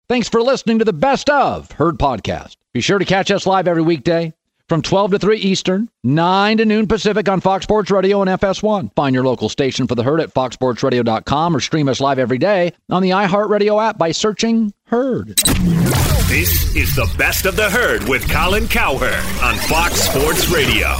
Thanks for listening to the Best of Herd podcast. Be sure to catch us live every weekday from 12 to 3 Eastern, 9 to noon Pacific on Fox Sports Radio and FS1. Find your local station for the Herd at foxsportsradio.com or stream us live every day on the iHeartRadio app by searching Herd. This is the Best of the Herd with Colin Cowherd on Fox Sports Radio.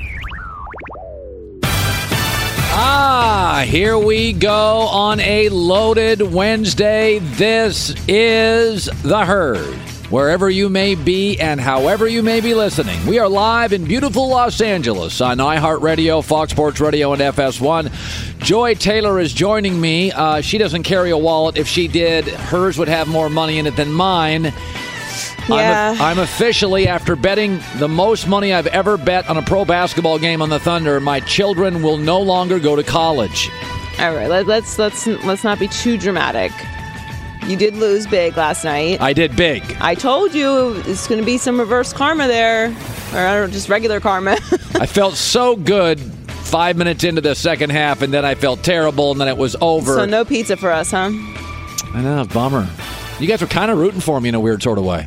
Here we go on a loaded Wednesday. This is the Herd. Wherever you may be and however you may be listening, we are live in beautiful Los Angeles on iHeartRadio, Fox Sports Radio, and FS1. Joy Taylor is joining me. She doesn't carry a wallet. If she did, hers would have more money in it than mine. Yeah. I'm officially, after betting the most money I've ever bet on a pro basketball game on the Thunder, my children will no longer go to college. All right, let's not be too dramatic. You did lose big last night. I did big. I told you it's going to be some reverse karma there, or I don't know, just regular karma. I felt so good 5 minutes into the second half, and then I felt terrible, and then it was over. So no pizza for us, huh? I know, bummer. You guys were kind of rooting for me in a weird sort of way.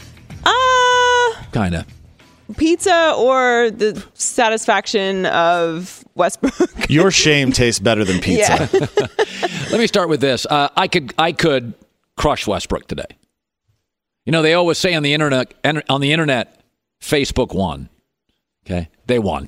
Kind of. Pizza or the satisfaction of Westbrook? Your shame tastes better than pizza. Yeah. Let me start with this. I could crush Westbrook today. You know, they always say on the internet, Facebook won. Okay, they won.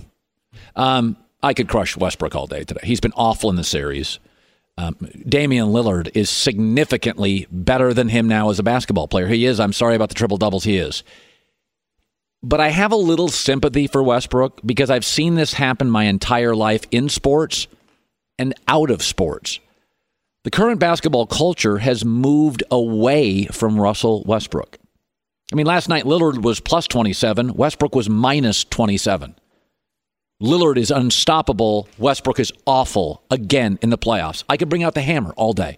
I could crush Westbrook all day today. He's been awful in the series. Damian Lillard is significantly better than him now as a basketball player. He is. I'm sorry about the triple doubles. He is. But I have a little sympathy for Westbrook because I've seen this happen my entire life in sports and out of sports. The current basketball culture has moved away from Russell Westbrook. I mean, last night Lillard was plus 27. Westbrook was minus 27. Lillard is unstoppable. Westbrook is awful again in the playoffs. I could bring out the hammer all day.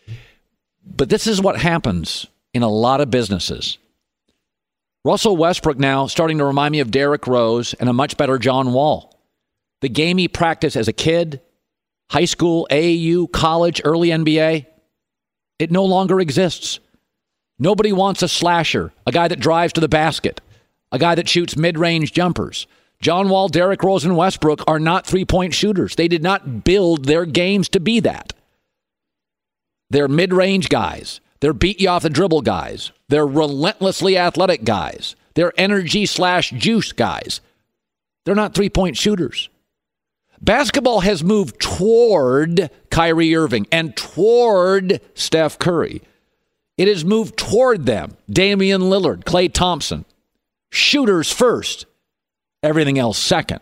But this is what happens in a lot of businesses. Russell Westbrook now starting to remind me of Derrick Rose and a much better John Wall. The game he practiced as a kid, high school, AAU, college, early NBA, it no longer exists. Nobody wants a slasher, a guy that drives to the basket, a guy that shoots mid-range jumpers. John Wall, Derrick Rose, and Westbrook are not three-point shooters. They did not build their games to be that. They're mid-range guys. They're beat-you-off-the-dribble guys. They're relentlessly athletic guys. They're energy/juice guys. They're not three-point shooters. Basketball has moved toward Kyrie Irving and toward Steph Curry. It has moved toward them. Damian Lillard, Klay Thompson. Shooters first. Everything else second.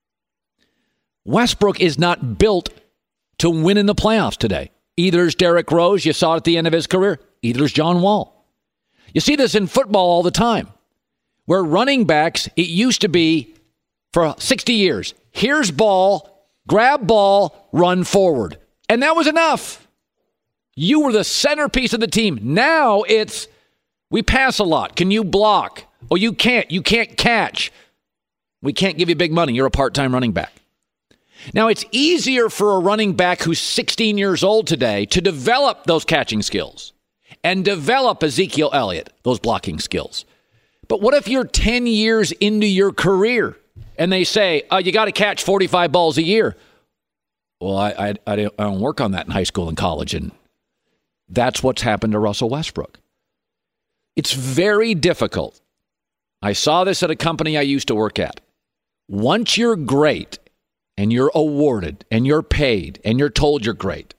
Westbrook is not built to win in the playoffs today. Either is Derrick Rose, you saw it at the end of his career. Either is John Wall. You see this in football all the time, where running backs, it used to be for 60 years, here's ball, grab ball, run forward. And that was enough. You were the centerpiece of the team. Now it's, we pass a lot. Can you block? Oh, you can't. You can't catch. We can't give you big money. You're a part-time running back. Now, it's easier for a running back who's 16 years old today to develop those catching skills and develop Ezekiel Elliott, those blocking skills. But what if you're 10 years into your career and they say, oh, you got to catch 45 balls a year? Well, I don't work on that in high school and college, and that's what's happened to Russell Westbrook. It's very difficult. I saw this at a company I used to work at. Once you're great, and you're awarded, and you're paid, and you're told you're great,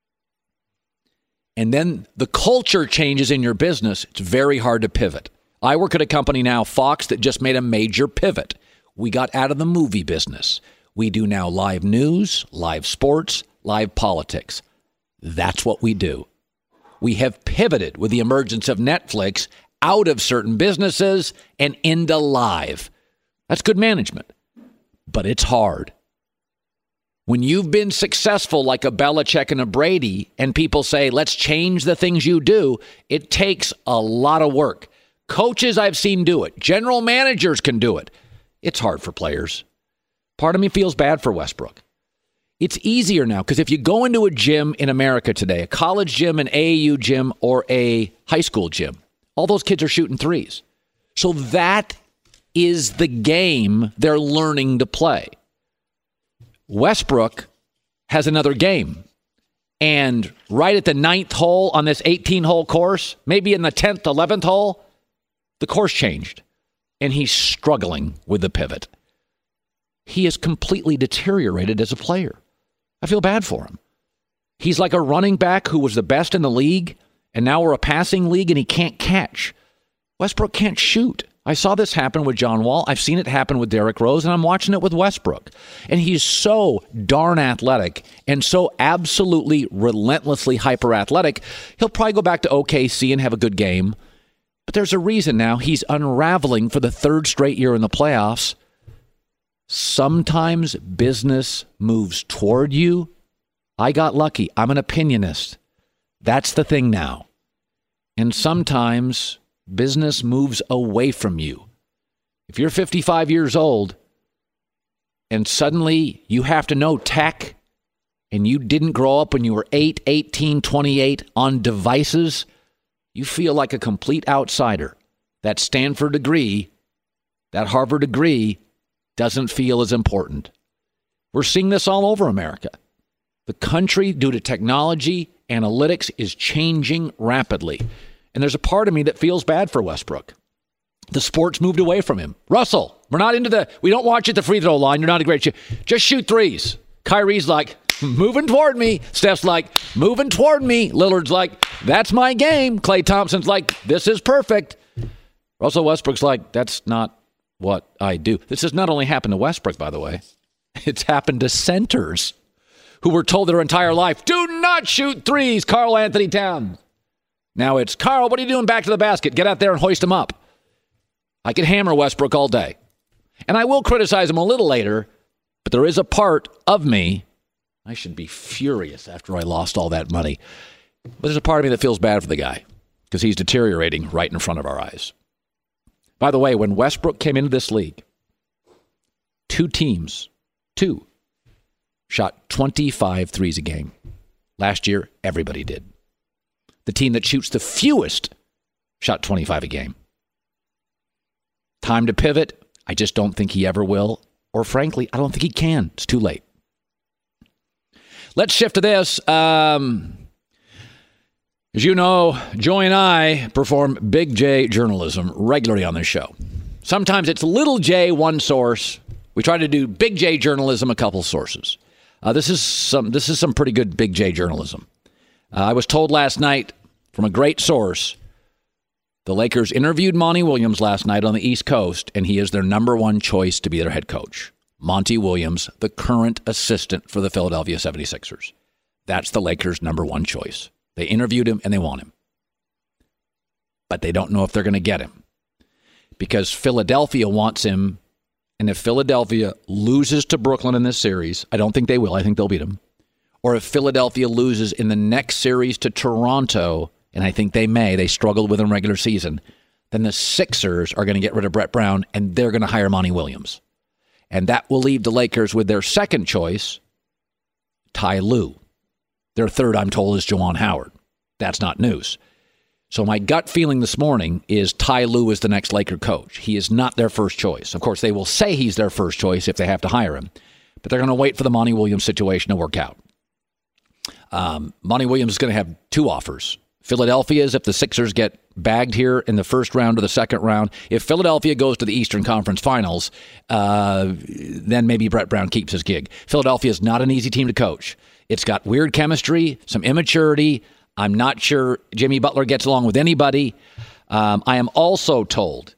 and then the culture changes in your business, it's very hard to pivot. I work at a company now, Fox, that just made a major pivot. We got out of the movie business. We do now live news, live sports, live politics. That's what we do. We have pivoted with the emergence of Netflix out of certain businesses and into live. That's good management, but it's hard. When you've been successful like a Belichick and a Brady, and people say, let's change the things you do, it takes a lot of work. Coaches I've seen do it. General managers can do it. It's hard for players. Part of me feels bad for Westbrook. It's easier now because if you go into a gym in America today, a college gym, an AAU gym, or a high school gym, all those kids are shooting threes. So that is the game they're learning to play. Westbrook has another game. And right at the 9th hole on this 18-hole course, maybe in the 10th, 11th hole, the course changed. And he's struggling with the pivot. He has completely deteriorated as a player. I feel bad for him. He's like a running back who was the best in the league, and now we're a passing league, and he can't catch. Westbrook can't shoot. I saw this happen with John Wall. I've seen it happen with Derrick Rose, and I'm watching it with Westbrook. And he's so darn athletic and so absolutely relentlessly hyper-athletic, he'll probably go back to OKC and have a good game. But there's a reason now he's unraveling for the 3rd straight year in the playoffs. Sometimes business moves toward you. I got lucky. I'm an opinionist. That's the thing now. And sometimes business moves away from you. If you're 55 years old and suddenly you have to know tech and you didn't grow up when you were 8, 18, 28 on devices, you feel like a complete outsider. That Stanford degree, that Harvard degree doesn't feel as important. We're seeing this all over America. The country, due to technology, analytics, is changing rapidly. And there's a part of me that feels bad for Westbrook. The sport's moved away from him. Russell, we don't watch at the free throw line. You're not a great shooter. Just shoot threes. Kyrie's like, moving toward me. Steph's like, moving toward me. Lillard's like, that's my game. Klay Thompson's like, this is perfect. Russell Westbrook's like, that's not what I do. This has not only happened to Westbrook, by the way. It's happened to centers who were told their entire life, do not shoot threes, Karl Anthony Towns. Now it's, Karl, what are you doing back to the basket? Get out there and hoist him up. I could hammer Westbrook all day. And I will criticize him a little later, but there is a part of me, I should be furious after I lost all that money, but there's a part of me that feels bad for the guy because he's deteriorating right in front of our eyes. By the way, when Westbrook came into this league, 2 teams shot 25 threes a game. Last year, everybody did. The team that shoots the fewest shot 25 a game. Time to pivot. I just don't think he ever will. Or frankly, I don't think he can. It's too late. Let's shift to this. As you know, Joy and I perform Big J journalism regularly on this show. Sometimes it's Little J, one source. We try to do Big J journalism, a couple sources. This is some pretty good Big J journalism. I was told last night from a great source, the Lakers interviewed Monty Williams last night on the East Coast, and he is their number 1 choice to be their head coach. Monty Williams, the current assistant for the Philadelphia 76ers. That's the Lakers' number 1 choice. They interviewed him, and they want him. But they don't know if they're going to get him. Because Philadelphia wants him, and if Philadelphia loses to Brooklyn in this series, I don't think they will. I think they'll beat them. Or if Philadelphia loses in the next series to Toronto, and I think they may, they struggled with him regular season, then the Sixers are going to get rid of Brett Brown, and they're going to hire Monty Williams. And that will leave the Lakers with their second choice, Ty Lue. Their third, I'm told, is Juwan Howard. That's not news. So my gut feeling this morning is Ty Lue is the next Laker coach. He is not their first choice. Of course, they will say he's their first choice if they have to hire him. But they're going to wait for the Monty Williams situation to work out. Monty Williams is going to have 2 offers. Philadelphia's if the Sixers get bagged here in the first round or the second round. If Philadelphia goes to the Eastern Conference Finals, then maybe Brett Brown keeps his gig. Philadelphia is not an easy team to coach. It's got weird chemistry, some immaturity. I'm not sure Jimmy Butler gets along with anybody. I am also told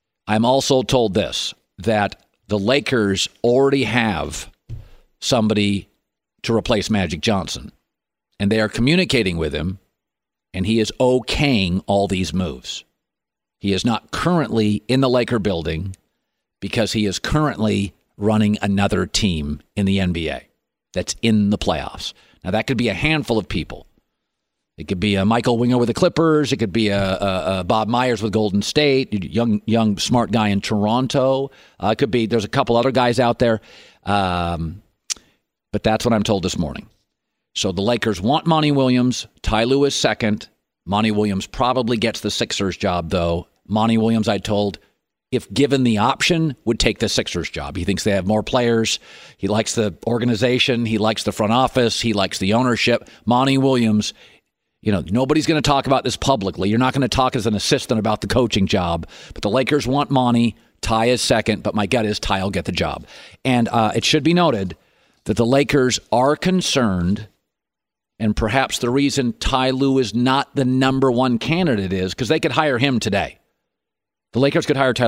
this, that the Lakers already have somebody to replace Magic Johnson. And they are communicating with him, and he is okaying all these moves. He is not currently in the Laker building because he is currently running another team in the NBA that's in the playoffs. Now, that could be a handful of people. It could be a Michael Winger with the Clippers. It could be a Bob Myers with Golden State, young smart guy in Toronto. It could be, there's a couple other guys out there. But But that's what I'm told this morning. So the Lakers want Monty Williams. Ty Lue is second. Monty Williams probably gets the Sixers job, though. Monty Williams, I told, if given the option, would take the Sixers job. He thinks they have more players. He likes the organization. He likes the front office. He likes the ownership. Monty Williams, nobody's going to talk about this publicly. You're not going to talk as an assistant about the coaching job. But the Lakers want Monty. Ty is second, but my gut is Ty will get the job. And it should be noted that the Lakers are concerned, and perhaps the reason Ty Lue is not the number one candidate is because they could hire him today. The Lakers could hire Ty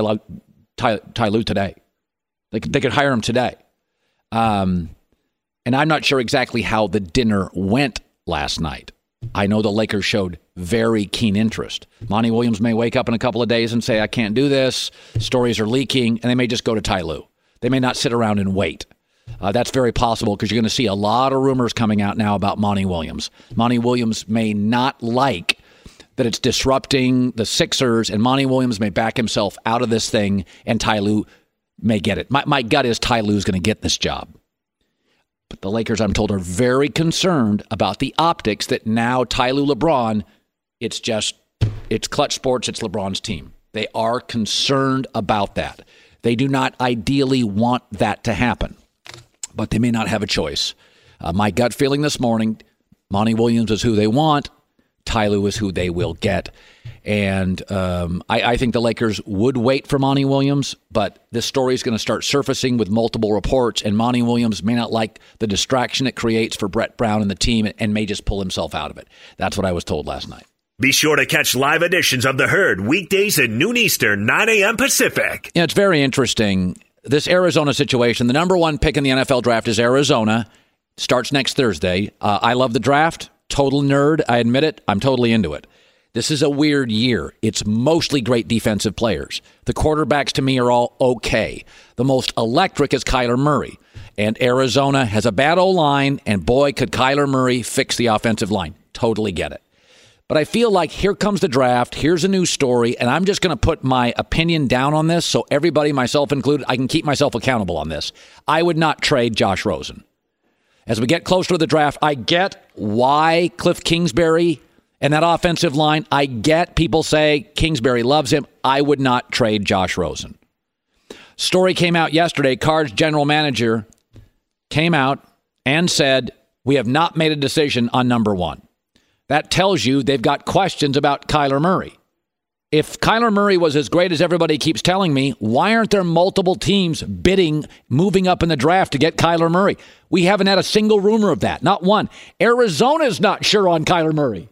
Lue today. They could hire him today. And I'm not sure exactly how the dinner went last night. I know the Lakers showed very keen interest. Monty Williams may wake up in a couple of days and say, I can't do this. Stories are leaking, and they may just go to Ty Lue. They may not sit around and wait. That's very possible because you're going to see a lot of rumors coming out now about Monty Williams. Monty Williams may not like that it's disrupting the Sixers, and Monty Williams may back himself out of this thing, and Ty Lue may get it. My gut is Ty Lue's going to get this job. But the Lakers, I'm told, are very concerned about the optics that now Ty Lue LeBron, it's Clutch Sports, it's LeBron's team. They are concerned about that. They do not ideally want that to happen, but they may not have a choice. My gut feeling this morning, Monty Williams is who they want. Ty Lue is who they will get. And I think the Lakers would wait for Monty Williams, but this story is going to start surfacing with multiple reports, and Monty Williams may not like the distraction it creates for Brett Brown and the team and may just pull himself out of it. That's what I was told last night. Be sure to catch live editions of The Herd weekdays at noon Eastern, 9 a.m. Pacific. Yeah, it's very interesting. This Arizona situation, the number one pick in the NFL draft is Arizona. Starts next Thursday. I love the draft. Total nerd. I admit it. I'm totally into it. This is a weird year. It's mostly great defensive players. The quarterbacks, to me, are all okay. The most electric is Kyler Murray. And Arizona has a bad O-line, and boy, could Kyler Murray fix the offensive line. Totally get it. But I feel like here comes the draft, here's a new story, and I'm just going to put my opinion down on this so everybody, myself included, I can keep myself accountable on this. I would not trade Josh Rosen. As we get closer to the draft, I get why Cliff Kingsbury and that offensive line, I get people say Kingsbury loves him. I would not trade Josh Rosen. Story came out yesterday. Cards general manager came out and said, we have not made a decision on number one. That tells you they've got questions about Kyler Murray. If Kyler Murray was as great as everybody keeps telling me, why aren't there multiple teams bidding, moving up in the draft to get Kyler Murray? We haven't had a single rumor of that. Not one. Arizona's not sure on Kyler Murray.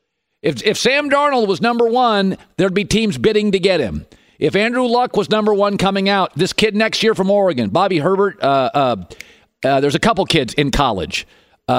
If Sam Darnold was number one, there'd be teams bidding to get him. If Andrew Luck was number one coming out, this kid next year from Oregon, Bobby Herbert, there's a couple kids in college.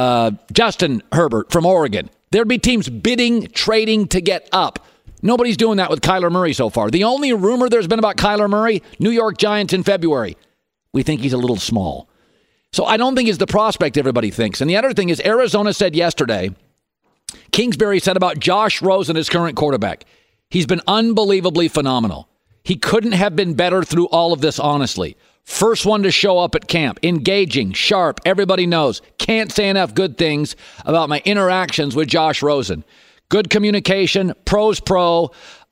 Justin Herbert from Oregon. There'd be teams bidding, trading to get up. Nobody's doing that with Kyler Murray so far. The only rumor there's been about Kyler Murray, New York Giants in February. We think he's a little small. So I don't think he's the prospect everybody thinks. And the other thing is Arizona said yesterday, Kingsbury said about Josh Rosen, his current quarterback, he's been unbelievably phenomenal. He couldn't have been better through all of this, honestly. First one to show up at camp, engaging, sharp, everybody knows. Can't say enough good things about my interactions with Josh Rosen. Good communication, pro's pro.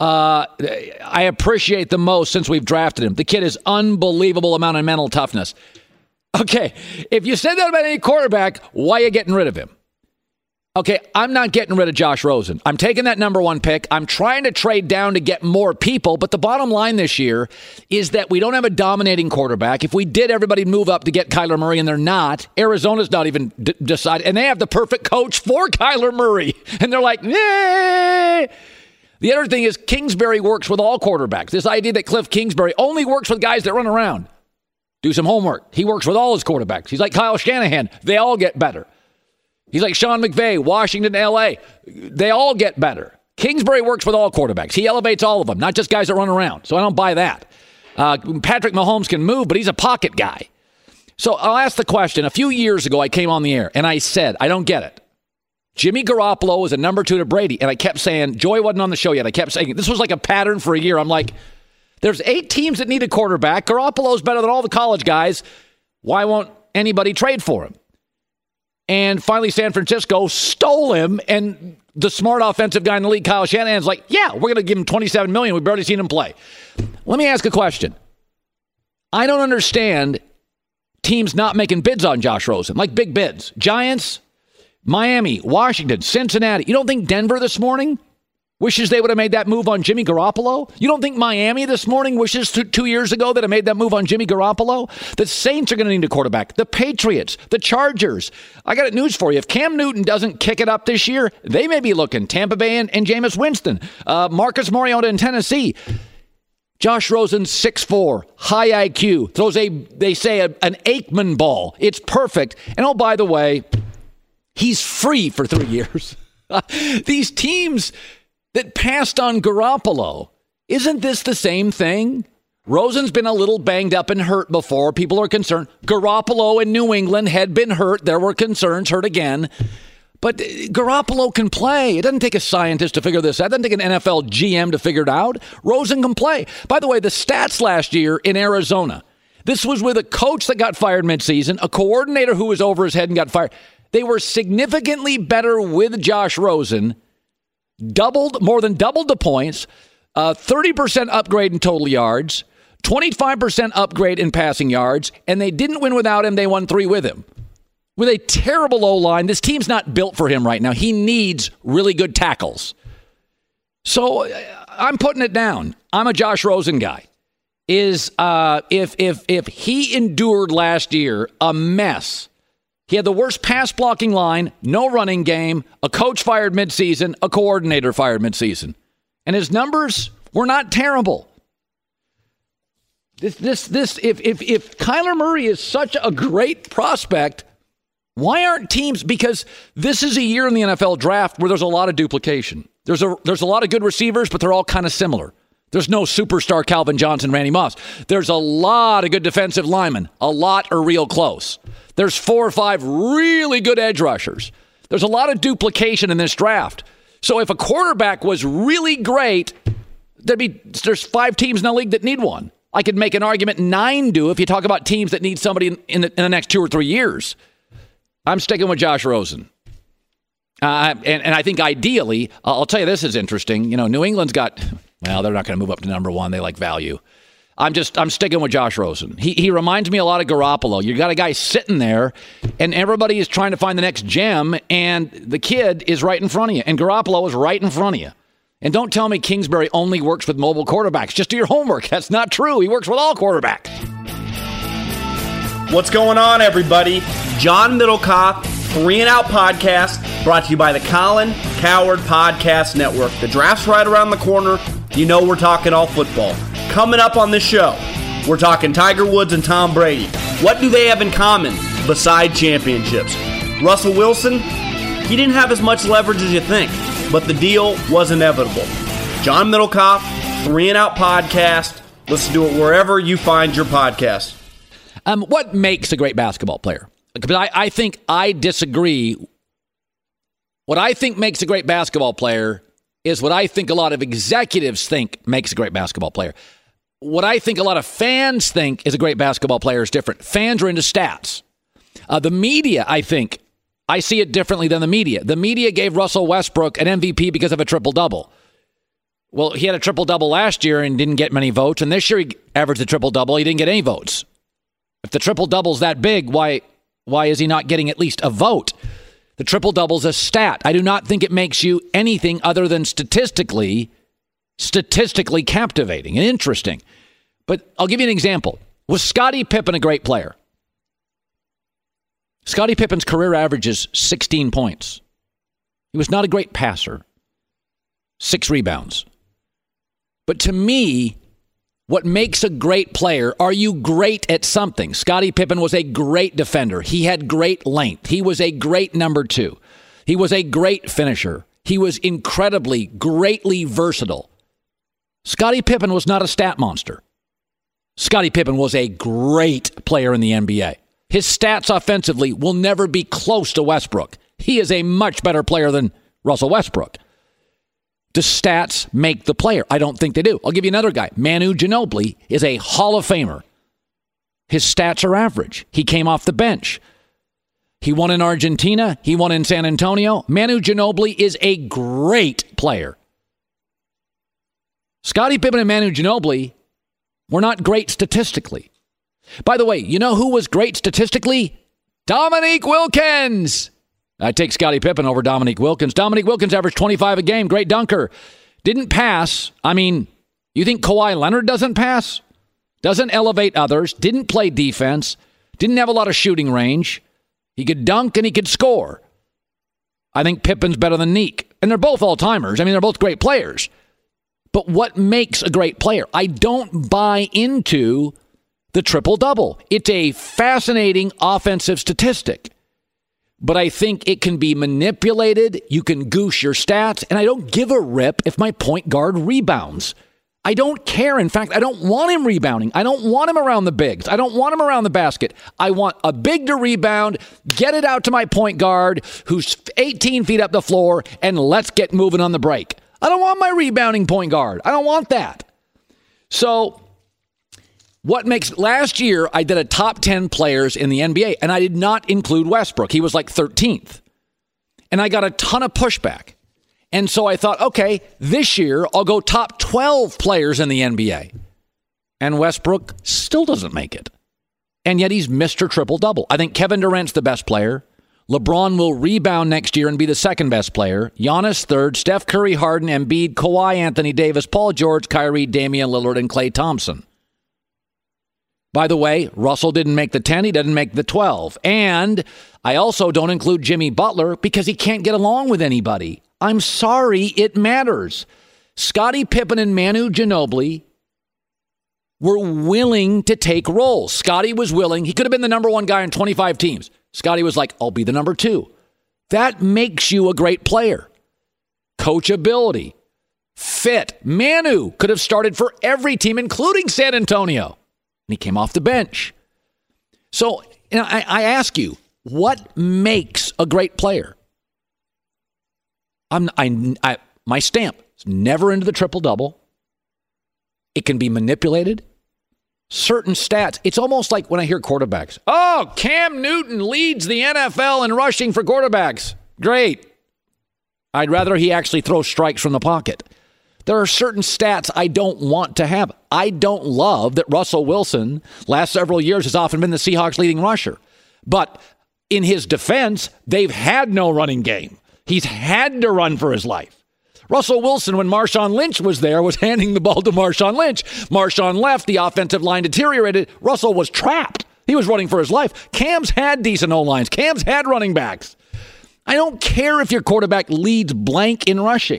I appreciate the most since we've drafted him. The kid has unbelievable amount of mental toughness. Okay, if you said that about any quarterback, why are you getting rid of him? Okay, I'm not getting rid of Josh Rosen. I'm taking that number one pick. I'm trying to trade down to get more people. But the bottom line this year is that we don't have a dominating quarterback. If we did, everybody move up to get Kyler Murray, and they're not. Arizona's not even decided. And they have the perfect coach for Kyler Murray. And they're like, nah. The other thing is Kingsbury works with all quarterbacks. This idea that Cliff Kingsbury only works with guys that run around. Do some homework. He works with all his quarterbacks. He's like Kyle Shanahan. They all get better. He's like Sean McVay, Washington, L.A. They all get better. Kingsbury works with all quarterbacks. He elevates all of them, not just guys that run around. So I don't buy that. Patrick Mahomes can move, but he's a pocket guy. So I'll ask the question. A few years ago, I came on the air, and I said, I don't get it. Jimmy Garoppolo was a number 2 to Brady, and I kept saying, Joy wasn't on the show yet. I kept saying, this was like a pattern for a year. I'm like, there's 8 teams that need a quarterback. Garoppolo's better than all the college guys. Why won't anybody trade for him? And finally, San Francisco stole him, and the smart offensive guy in the league, Kyle Shanahan's like, yeah, we're going to give him $27 million. We've barely seen him play. Let me ask a question. I don't understand teams not making bids on Josh Rosen, like big bids. Giants, Miami, Washington, Cincinnati. You don't think Denver this morning wishes they would have made that move on Jimmy Garoppolo? You don't think Miami this morning wishes 2 years ago that had made that move on Jimmy Garoppolo? The Saints are going to need a quarterback. The Patriots, the Chargers. I got news for you. If Cam Newton doesn't kick it up this year, they may be looking. Tampa Bay and Jameis Winston. Marcus Mariota in Tennessee. Josh Rosen, 6'4", high IQ, throws an Aikman ball. It's perfect. And oh, by the way, he's free for 3 years. These teams that passed on Garoppolo, isn't this the same thing? Rosen's been a little banged up and hurt before. People are concerned. Garoppolo in New England had been hurt. There were concerns, hurt again. But Garoppolo can play. It doesn't take a scientist to figure this out. It doesn't take an NFL GM to figure it out. Rosen can play. By the way, the stats last year in Arizona, this was with a coach that got fired midseason, a coordinator who was over his head and got fired. They were significantly better with Josh Rosen, more than doubled the points, 30% upgrade in total yards, 25% upgrade in passing yards, and they didn't win without him. They won 3 with him. With a terrible O-line, this team's not built for him right now. He needs really good tackles. So I'm putting it down. I'm a Josh Rosen guy. If he endured last year a mess, he had the worst pass blocking line, no running game, a coach fired midseason, a coordinator fired midseason. And his numbers were not terrible. If Kyler Murray is such a great prospect, why aren't teams? Because this is a year in the NFL draft where there's a lot of duplication. There's a lot of good receivers, but they're all kind of similar. There's no superstar Calvin Johnson, Randy Moss. There's a lot of good defensive linemen. A lot are real close. There's 4 or 5 really good edge rushers. There's a lot of duplication in this draft. So if a quarterback was really great, there's 5 teams in the league that need one. I could make an argument 9 do if you talk about teams that need somebody in the next 2 or 3 years. I'm sticking with Josh Rosen. And I think ideally, I'll tell you this is interesting. You know, New England's got, well, they're not going to move up to number 1. They like value. I'm sticking with Josh Rosen. He reminds me a lot of Garoppolo. You got a guy sitting there, and everybody is trying to find the next gem, and the kid is right in front of you, and Garoppolo is right in front of you. And don't tell me Kingsbury only works with mobile quarterbacks. Just do your homework. That's not true. He works with all quarterbacks. What's going on, everybody? John Middlecoff, 3 and Out Podcast, brought to you by the Colin Cowherd Podcast Network. The draft's right around the corner. You know we're talking all football. Coming up on this show, we're talking Tiger Woods and Tom Brady. What do they have in common besides championships? Russell Wilson, he didn't have as much leverage as you think, but the deal was inevitable. John Middlecoff, 3 and Out Podcast. Listen to it wherever you find your podcast. What makes a great basketball player? Because I disagree. What I think makes a great basketball player is what I think a lot of executives think makes a great basketball player. What I think a lot of fans think is a great basketball player is different. Fans are into stats. The media, I see it differently than the media. The media gave Russell Westbrook an MVP because of a triple-double. Well, he had a triple-double last year and didn't get many votes, and this year he averaged a triple-double. He didn't get any votes. If the triple-double's that big, why is he not getting at least a vote? The triple-double's a stat. I do not think it makes you anything other than statistically captivating and interesting. But I'll give you an example. Was Scottie Pippen a great player? Scottie Pippen's career average is 16 points. He was not a great passer. 6 rebounds. But to me, what makes a great player, are you great at something? Scottie Pippen was a great defender. He had great length. He was a great number 2. He was a great finisher. He was incredibly, greatly versatile. Scottie Pippen was not a stat monster. Scottie Pippen was a great player in the NBA. His stats offensively will never be close to Westbrook. He is a much better player than Russell Westbrook. Does stats make the player? I don't think they do. I'll give you another guy. Manu Ginobili is a Hall of Famer. His stats are average. He came off the bench. He won in Argentina. He won in San Antonio. Manu Ginobili is a great player. Scottie Pippen and Manu Ginobili were not great statistically. By the way, you know who was great statistically? Dominique Wilkins. I take Scottie Pippen over Dominique Wilkins. Dominique Wilkins averaged 25 a game. Great dunker. Didn't pass. I mean, you think Kawhi Leonard doesn't pass? Doesn't elevate others. Didn't play defense. Didn't have a lot of shooting range. He could dunk and he could score. I think Pippen's better than Neek. And they're both all-timers. I mean, they're both great players. But what makes a great player? I don't buy into the triple-double. It's a fascinating offensive statistic. But I think it can be manipulated. You can goose your stats. And I don't give a rip if my point guard rebounds. I don't care. In fact, I don't want him rebounding. I don't want him around the bigs. I don't want him around the basket. I want a big to rebound, get it out to my point guard who's 18 feet up the floor, and let's get moving on the break. I don't want my rebounding point guard. I don't want that. So last year, I did a top 10 players in the NBA, and I did not include Westbrook. He was like 13th. And I got a ton of pushback. And so I thought, okay, this year I'll go top 12 players in the NBA. And Westbrook still doesn't make it. And yet he's Mr. Triple-Double. I think Kevin Durant's the best player. LeBron will rebound next year and be the second best player. Giannis third, Steph Curry, Harden, Embiid, Kawhi, Anthony Davis, Paul George, Kyrie, Damian Lillard, and Klay Thompson. By the way, Russell didn't make the 10. He didn't make the 12. And I also don't include Jimmy Butler because he can't get along with anybody. I'm sorry, it matters. Scottie Pippen and Manu Ginobili were willing to take roles. Scottie was willing. He could have been the number one guy on 25 teams. Scottie was like, I'll be the number two. That makes you a great player. Coachability, fit. Manu could have started for every team, including San Antonio. And he came off the bench. So I ask you, what makes a great player? My stamp is never into the triple-double. It can be manipulated. Certain stats, it's almost like when I hear quarterbacks. Oh, Cam Newton leads the NFL in rushing for quarterbacks. Great. I'd rather he actually throw strikes from the pocket. There are certain stats I don't want to have. I don't love that Russell Wilson, last several years, has often been the Seahawks' leading rusher. But in his defense, they've had no running game. He's had to run for his life. Russell Wilson, when Marshawn Lynch was there, was handing the ball to Marshawn Lynch. Marshawn left. The offensive line deteriorated. Russell was trapped. He was running for his life. Cam's had decent O-lines. Cam's had running backs. I don't care if your quarterback leads blank in rushing.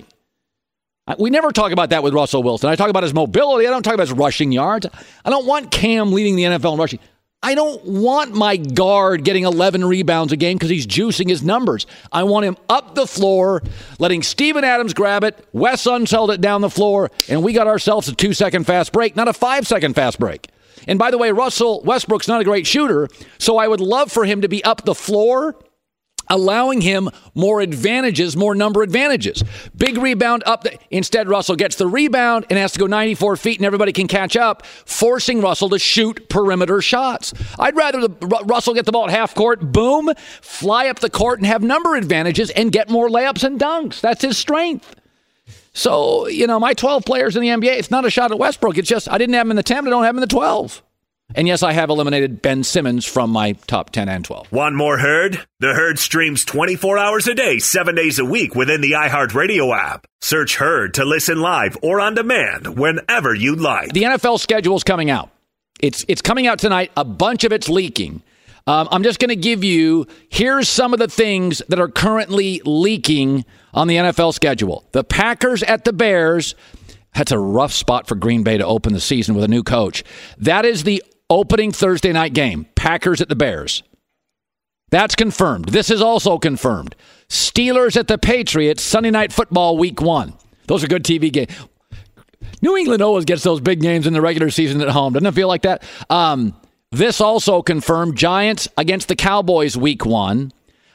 We never talk about that with Russell Wilson. I talk about his mobility. I don't talk about his rushing yards. I don't want Cam leading the NFL in rushing. I don't want my guard getting 11 rebounds a game because he's juicing his numbers. I want him up the floor, letting Steven Adams grab it, Wes Unseld it down the floor, and we got ourselves a 2-second fast break, not a 5-second fast break. And by the way, Russell Westbrook's not a great shooter, so I would love for him to be up the floor, allowing him more advantages, more number advantages. Big rebound up. Instead, Russell gets the rebound and has to go 94 feet and everybody can catch up, forcing Russell to shoot perimeter shots. I'd rather Russell get the ball at half court, boom, fly up the court and have number advantages and get more layups and dunks. That's his strength. So, my 12 players in the NBA, it's not a shot at Westbrook. It's just I didn't have him in the 10, I don't have him in the 12. And yes, I have eliminated Ben Simmons from my top 10 and 12. Want more Herd? The Herd streams 24 hours a day, 7 days a week within the iHeartRadio app. Search Herd to listen live or on demand whenever you like. The NFL schedule is coming out. It's coming out tonight. A bunch of it's leaking. I'm just going to give you, here's some of the things that are currently leaking on the NFL schedule. The Packers at the Bears. That's a rough spot for Green Bay to open the season with a new coach. That is the opening Thursday night game, Packers at the Bears. That's confirmed. This is also confirmed. Steelers at the Patriots, Sunday Night Football, Week 1. Those are good TV games. New England always gets those big games in the regular season at home. Doesn't it feel like that? This also confirmed. Giants against the Cowboys, Week 1.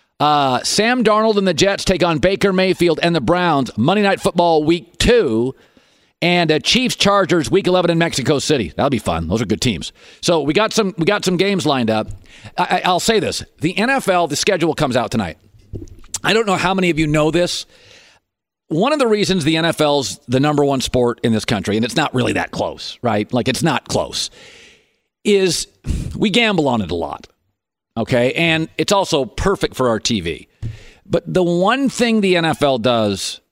Sam Darnold and the Jets take on Baker Mayfield and the Browns, Monday Night Football, Week 2. and Chiefs Chargers Week 11 in Mexico City. That'll be fun. Those are good teams. So we got some games lined up. I'll say this: the NFL, the schedule comes out tonight. I don't know how many of you know this. One of the reasons the NFL's the number one sport in this country, and it's not really that close, right? Like, it's not close, is we gamble on it a lot. Okay, and it's also perfect for our TV. But the one thing the NFL does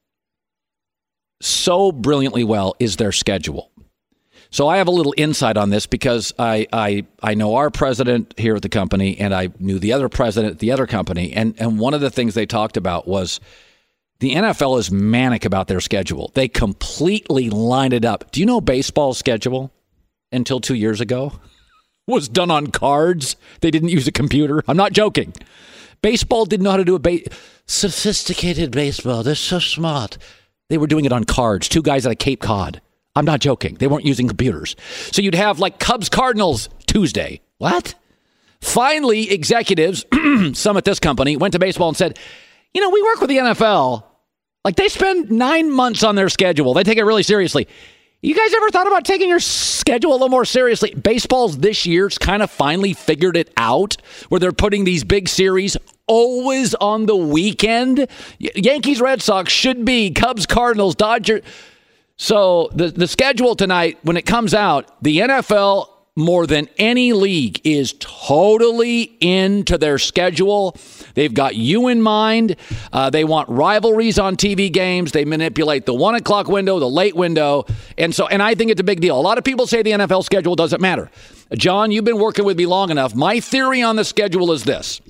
so brilliantly well is their schedule. So I have a little insight on this because I know our president here at the company, and I knew the other president at the other company. And one of the things they talked about was the NFL is manic about their schedule. They completely line it up. Do you know baseball's schedule until 2 years ago was done on cards? They didn't use a computer. I'm not joking. Baseball didn't know how to do sophisticated baseball. They're so smart. They were doing it on cards. Two guys at a Cape Cod. I'm not joking. They weren't using computers. So you'd have like Cubs Cardinals Tuesday. What? Finally, executives, some at this company, went to baseball and said, you know, we work with the NFL. Like, they spend 9 months on their schedule. They take it really seriously. You guys ever thought about taking your schedule a little more seriously? Baseball's this year's kind of finally figured it out, where they're putting these big series always on the weekend. Yankees, Red Sox should be Cubs, Cardinals, Dodgers. So the schedule tonight, when it comes out, the NFL, more than any league, is totally into their schedule. They've got you in mind. They want rivalries on TV games. They manipulate the 1 o'clock window, the late window. And I think it's a big deal. A lot of people say the NFL schedule doesn't matter. John, you've been working with me long enough. My theory on the schedule is this.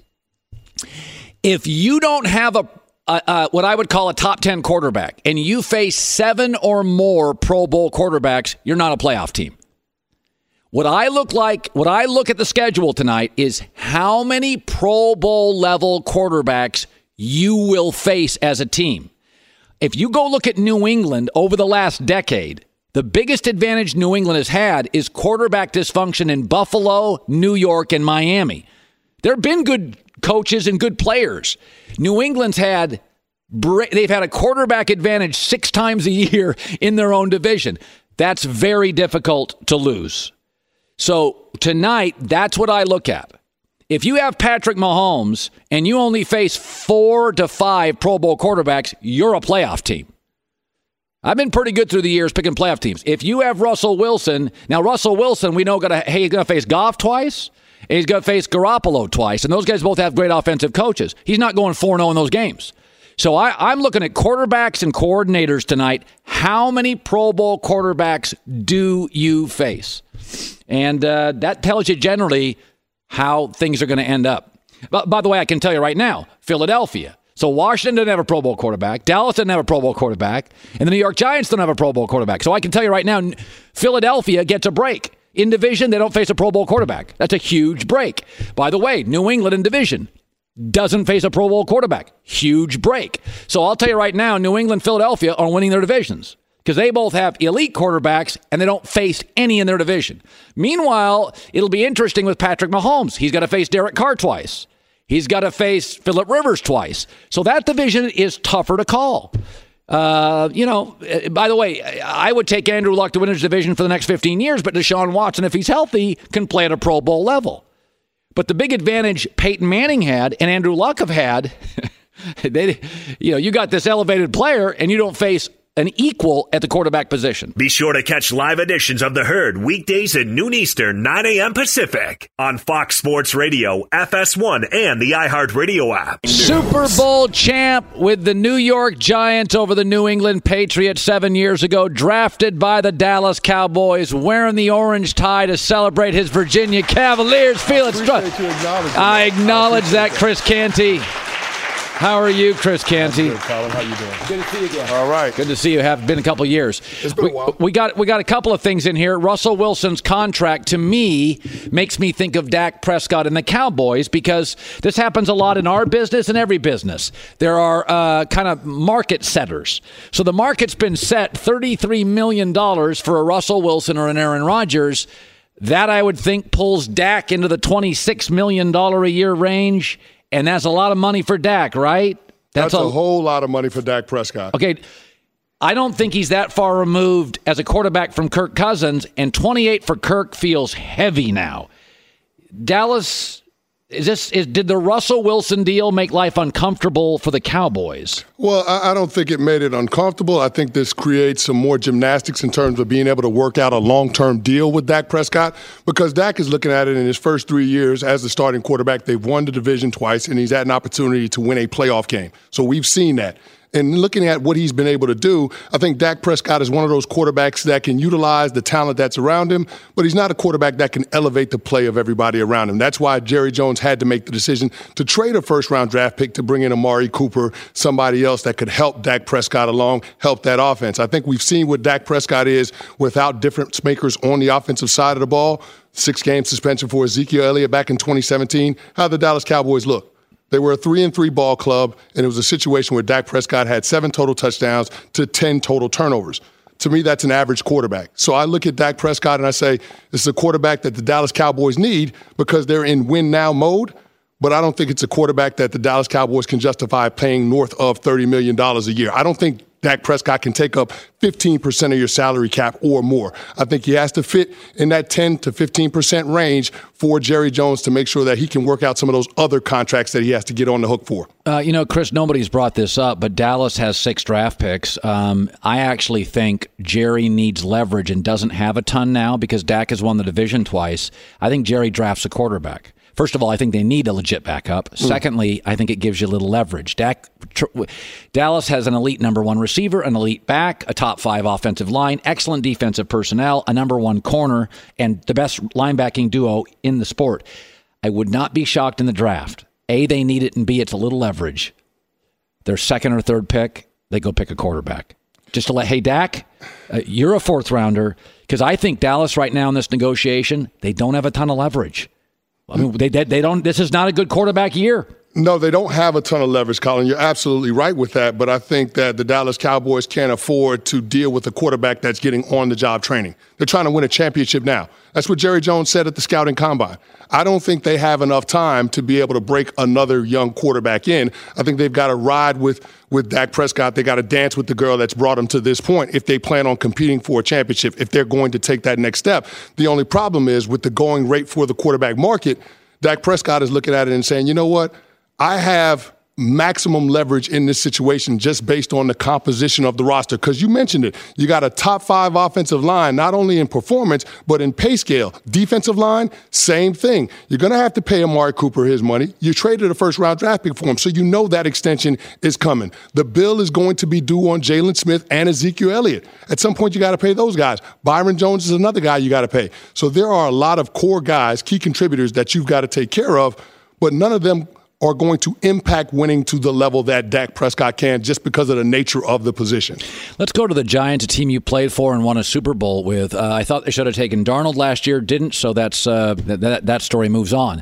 If you don't have what I would call a top 10 quarterback, and you face 7 or more Pro Bowl quarterbacks, you're not a playoff team. What I look at the schedule tonight is how many Pro Bowl level quarterbacks you will face as a team. If you go look at New England over the last decade, the biggest advantage New England has had is quarterback dysfunction in Buffalo, New York, and Miami. There have been good coaches and good players. New England's they've had a quarterback advantage 6 times a year in their own division. That's very difficult to lose. So tonight, that's what I look at. If you have Patrick Mahomes and you only face 4 to 5 Pro Bowl quarterbacks, you're a playoff team. I've been pretty good through the years picking playoff teams. If you have Russell Wilson, now Russell Wilson, we know he's going to face Goff twice, and he's going to face Garoppolo twice, and those guys both have great offensive coaches. He's not going 4-0 in those games. So I'm looking at quarterbacks and coordinators tonight. How many Pro Bowl quarterbacks do you face? And that tells you generally how things are going to end up. But by the way, I can tell you right now, Philadelphia. So Washington doesn't have a Pro Bowl quarterback. Dallas doesn't have a Pro Bowl quarterback. And the New York Giants don't have a Pro Bowl quarterback. So I can tell you right now, Philadelphia gets a break. In division, they don't face a Pro Bowl quarterback. That's a huge break. By the way, New England in division doesn't face a Pro Bowl quarterback. Huge break. So I'll tell you right now, New England, Philadelphia are winning their divisions because they both have elite quarterbacks and they don't face any in their division. Meanwhile, it'll be interesting with Patrick Mahomes. He's got to face Derek Carr twice. He's got to face Phillip Rivers twice. So that division is tougher to call. By the way, I would take Andrew Luck to win his division for the next 15 years, but Deshaun Watson, if he's healthy, can play at a Pro Bowl level. But the big advantage Peyton Manning had and Andrew Luck have had, you got this elevated player and you don't face an equal at the quarterback position. Be sure to catch live editions of The Herd weekdays at noon Eastern, 9 a.m. Pacific on Fox Sports Radio, FS1, and the iHeartRadio app. Super Bowl champ with the New York Giants over the New England Patriots 7 years ago, drafted by the Dallas Cowboys, wearing the orange tie to celebrate his Virginia Cavaliers. Feel it strong. I acknowledge that, Chris Canty. How are you, Chris Canty? Good, Colin. How you doing? Good to see you again. All right. Good to see you. Have been a couple of years. It's been a while. We got a couple of things in here. Russell Wilson's contract, to me, makes me think of Dak Prescott and the Cowboys because this happens a lot in our business and every business. There are kind of market setters. So the market's been set $33 million for a Russell Wilson or an Aaron Rodgers. That, I would think, pulls Dak into the $26 million a year range. And that's a lot of money for Dak, right? That's a whole lot of money for Dak Prescott. Okay. I don't think he's that far removed as a quarterback from Kirk Cousins, and 28 for Kirk feels heavy now. Dallas, did the Russell Wilson deal make life uncomfortable for the Cowboys? Well, I don't think it made it uncomfortable. I think this creates some more gymnastics in terms of being able to work out a long-term deal with Dak Prescott, because Dak is looking at it in his first 3 years as the starting quarterback. They've won the division twice, and he's had an opportunity to win a playoff game. So we've seen that. And looking at what he's been able to do, I think Dak Prescott is one of those quarterbacks that can utilize the talent that's around him, but he's not a quarterback that can elevate the play of everybody around him. That's why Jerry Jones had to make the decision to trade a first-round draft pick to bring in Amari Cooper, somebody else that could help Dak Prescott along, help that offense. I think we've seen what Dak Prescott is without difference makers on the offensive side of the ball. 6-game suspension for Ezekiel Elliott back in 2017. How the Dallas Cowboys look? They were a 3-3 ball club, and it was a situation where Dak Prescott had 7 total touchdowns to 10 total turnovers. To me, that's an average quarterback. So I look at Dak Prescott and I say, this is a quarterback that the Dallas Cowboys need because they're in win-now mode, but I don't think it's a quarterback that the Dallas Cowboys can justify paying north of $30 million a year. I don't think Dak Prescott can take up 15% of your salary cap or more. I think he has to fit in that 10 to 15% range for Jerry Jones to make sure that he can work out some of those other contracts that he has to get on the hook for. Chris, nobody's brought this up, but Dallas has 6 draft picks. I actually think Jerry needs leverage and doesn't have a ton now because Dak has won the division twice. I think Jerry drafts a quarterback. First of all, I think they need a legit backup. Secondly, I think it gives you a little leverage. Dallas has an elite number 1 receiver, an elite back, a top 5 offensive line, excellent defensive personnel, a number 1 corner, and the best linebacking duo in the sport. I would not be shocked in the draft. A, they need it, and B, it's a little leverage. Their second or third pick, they go pick a quarterback. Just to hey, Dak, you're a 4th rounder, because I think Dallas right now in this negotiation, they don't have a ton of leverage. I mean, they don't. This is not a good quarterback year. No, they don't have a ton of leverage, Colin. You're absolutely right with that. But I think that the Dallas Cowboys can't afford to deal with a quarterback that's getting on-the-job training. They're trying to win a championship now. That's what Jerry Jones said at the scouting combine. I don't think they have enough time to be able to break another young quarterback in. I think they've got to ride with Dak Prescott. They got to dance with the girl that's brought them to this point if they plan on competing for a championship, if they're going to take that next step. The only problem is with the going rate for the quarterback market, Dak Prescott is looking at it and saying, you know what? I have maximum leverage in this situation just based on the composition of the roster. Because you mentioned it. You got a top 5 offensive line, not only in performance, but in pay scale. Defensive line, same thing. You're going to have to pay Amari Cooper his money. You traded a first-round draft pick for him, so you know that extension is coming. The bill is going to be due on Jalen Smith and Ezekiel Elliott. At some point, you got to pay those guys. Byron Jones is another guy you got to pay. So there are a lot of core guys, key contributors that you've got to take care of, but none of them are going to impact winning to the level that Dak Prescott can just because of the nature of the position. Let's go to the Giants, a team you played for and won a Super Bowl with. I thought they should have taken Darnold last year, didn't, so that's that story moves on.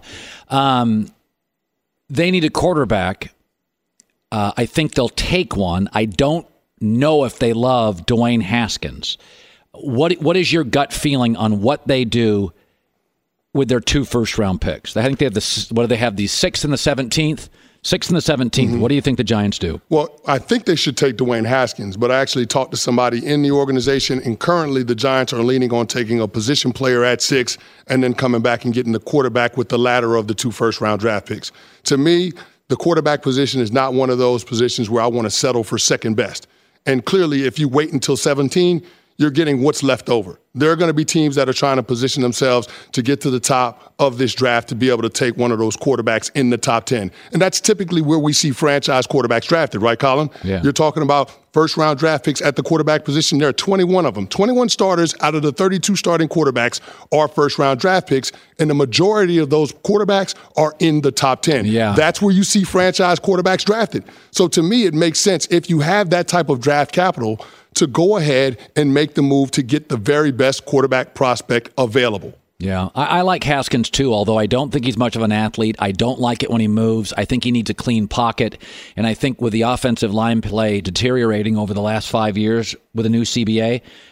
They need a quarterback. I think they'll take one. I don't know if they love Dwayne Haskins. What is your gut feeling on what they do with their 2 first-round picks? I think they have the 6th and the 17th? 6th and the 17th. Mm-hmm. What do you think the Giants do? Well, I think they should take Dwayne Haskins, but I actually talked to somebody in the organization, and currently the Giants are leaning on taking a position player at 6 and then coming back and getting the quarterback with the latter of the 2 first-round draft picks. To me, the quarterback position is not one of those positions where I want to settle for second best. And clearly, if you wait until 17, you're getting what's left over. There are going to be teams that are trying to position themselves to get to the top of this draft to be able to take one of those quarterbacks in the top 10. And that's typically where we see franchise quarterbacks drafted, right, Colin? Yeah. You're talking about first-round draft picks at the quarterback position. There are 21 of them. 21 starters out of the 32 starting quarterbacks are first-round draft picks, and the majority of those quarterbacks are in the top 10. Yeah. That's where you see franchise quarterbacks drafted. So to me, it makes sense if you have that type of draft capital to go ahead and make the move to get the very best quarterback prospect available. Yeah, I like Haskins too, although I don't think he's much of an athlete. I don't like it when he moves. I think he needs a clean pocket. And I think with the offensive line play deteriorating over the last 5 years with a new CBA,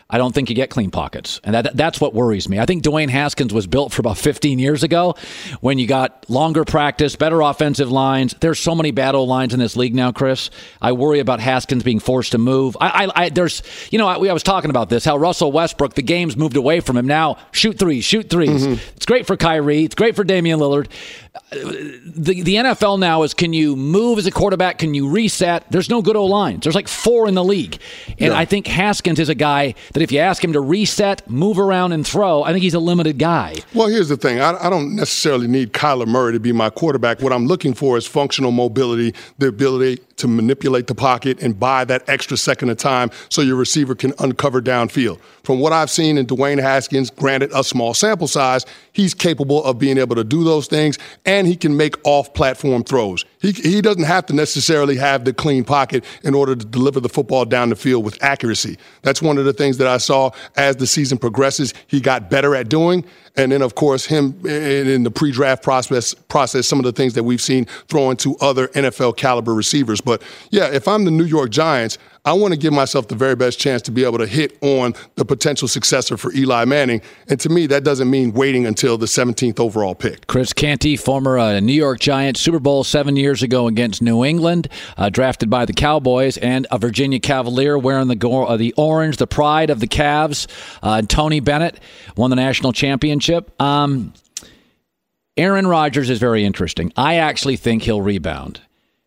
I don't think you get clean pockets. And that's what worries me. I think Dwayne Haskins was built for about 15 years ago when you got longer practice, better offensive lines. There's so many bad old lines in this league now, Chris. I worry about Haskins being forced to move. I was talking about this, how Russell Westbrook, the game's moved away from him. Now, shoot threes. Mm-hmm. It's great for Kyrie. It's great for Damian Lillard. The NFL now is, can you move as a quarterback? Can you reset? There's no good O-lines. There's like 4 in the league. And I think Haskins is a guy that if you ask him to reset, move around, and throw, I think he's a limited guy. Well, here's the thing. I don't necessarily need Kyler Murray to be my quarterback. What I'm looking for is functional mobility, the ability to manipulate the pocket and buy that extra second of time so your receiver can uncover downfield. From what I've seen in Dwayne Haskins, granted a small sample size, he's capable of being able to do those things, and he can make off-platform throws. He doesn't have to necessarily have the clean pocket in order to deliver the football down the field with accuracy. That's one of the things that I saw as the season progresses, he got better at doing. And then, of course, him in the pre-draft process, some of the things that we've seen throwing to other NFL caliber receivers. But, yeah, if I'm the New York Giants, I want to give myself the very best chance to be able to hit on the potential successor for Eli Manning. And to me, that doesn't mean waiting until the 17th overall pick. Chris Canty, former New York Giants, Super Bowl 7 years ago against New England, drafted by the Cowboys, and a Virginia Cavalier wearing the orange, the pride of the Cavs. Tony Bennett won the national championship. Aaron Rodgers is very interesting. I actually think he'll rebound.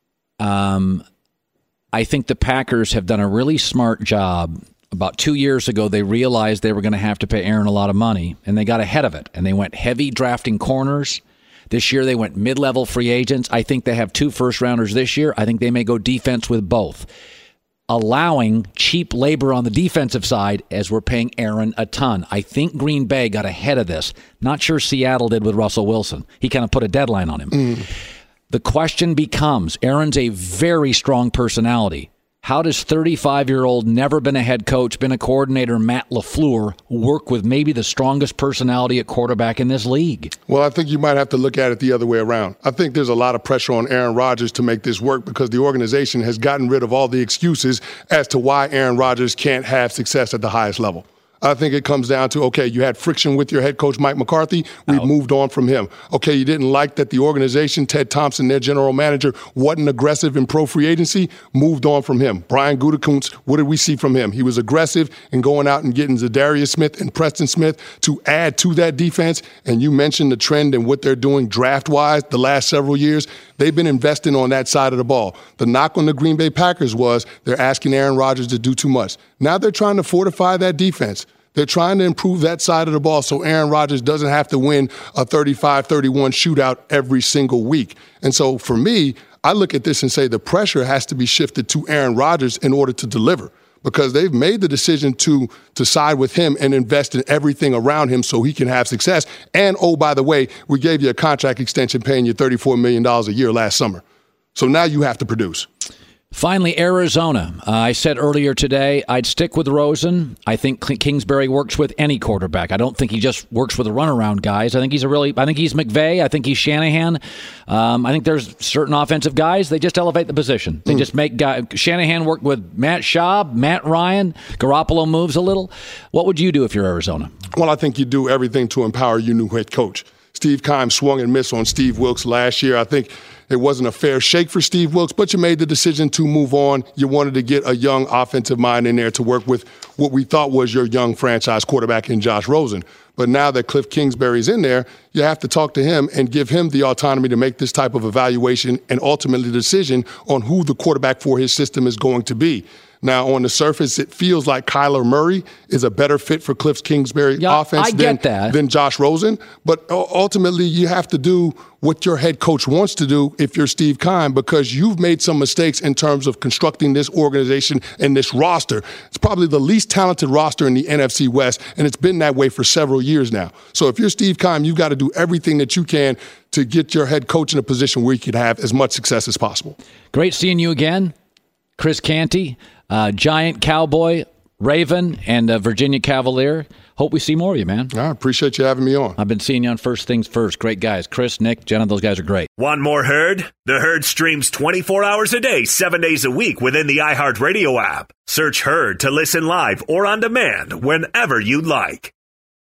I think the Packers have done a really smart job. About 2 years ago, they realized they were going to have to pay Aaron a lot of money, and they got ahead of it, and they went heavy drafting corners. This year, they went mid-level free agents. I think they have 2 first-rounders this year. I think they may go defense with both, allowing cheap labor on the defensive side as we're paying Aaron a ton. I think Green Bay got ahead of this. Not sure Seattle did with Russell Wilson. He kind of put a deadline on him. The question becomes, Aaron's a very strong personality. How does 35-year-old, never been a head coach, been a coordinator, Matt LaFleur, work with maybe the strongest personality at quarterback in this league? Well, I think you might have to look at it the other way around. I think there's a lot of pressure on Aaron Rodgers to make this work because the organization has gotten rid of all the excuses as to why Aaron Rodgers can't have success at the highest level. I think it comes down to, okay, you had friction with your head coach, Mike McCarthy. We've moved on from him. Okay, you didn't like that the organization, Ted Thompson, their general manager, wasn't aggressive in pro free agency. Moved on from him. Brian Gutekunst, what did we see from him? He was aggressive in going out and getting Zadarius Smith and Preston Smith to add to that defense. And you mentioned the trend and what they're doing draft-wise the last several years. They've been investing on that side of the ball. The knock on the Green Bay Packers was they're asking Aaron Rodgers to do too much. Now they're trying to fortify that defense. They're trying to improve that side of the ball so Aaron Rodgers doesn't have to win a 35-31 shootout every single week. And so for me, I look at this and say the pressure has to be shifted to Aaron Rodgers in order to deliver because they've made the decision to side with him and invest in everything around him so he can have success. And, oh, by the way, we gave you a contract extension paying you $34 million a year last summer. So now you have to produce. Finally, Arizona. I said earlier today I'd stick with Rosen. I think Kingsbury works with any quarterback. I don't think he just works with the runaround guys. I think he's McVay. I think he's Shanahan. I think there's certain offensive guys, they just elevate the position. They just make Shanahan work with Matt Schaub, Matt Ryan. Garoppolo moves a little. What would you do if you're Arizona? Well, I think you do everything to empower your new head coach. Steve Keim swung and missed on Steve Wilks last year. I think it wasn't a fair shake for Steve Wilks, but you made the decision to move on. You wanted to get a young offensive mind in there to work with what we thought was your young franchise quarterback in Josh Rosen. But now that Cliff Kingsbury's in there, you have to talk to him and give him the autonomy to make this type of evaluation and ultimately the decision on who the quarterback for his system is going to be. Now, on the surface, it feels like Kyler Murray is a better fit for Cliff Kingsbury offense than Josh Rosen. But ultimately, you have to do what your head coach wants to do if you're Steve Keim because you've made some mistakes in terms of constructing this organization and this roster. It's probably the least talented roster in the NFC West, and it's been that way for several years now. So if you're Steve Keim, you've got to do everything that you can to get your head coach in a position where he can have as much success as possible. Great seeing you again, Chris Canty. Giant, Cowboy, Raven, and Virginia Cavalier. hope we see more of you, man. I appreciate you having me on. I've been seeing you on First Things First. Great guys. Chris, Nick, Jenna, those guys are great. Want more Herd? The Herd streams 24 hours a day, 7 days a week within the iHeartRadio app. Search Herd to listen live or on demand whenever you like.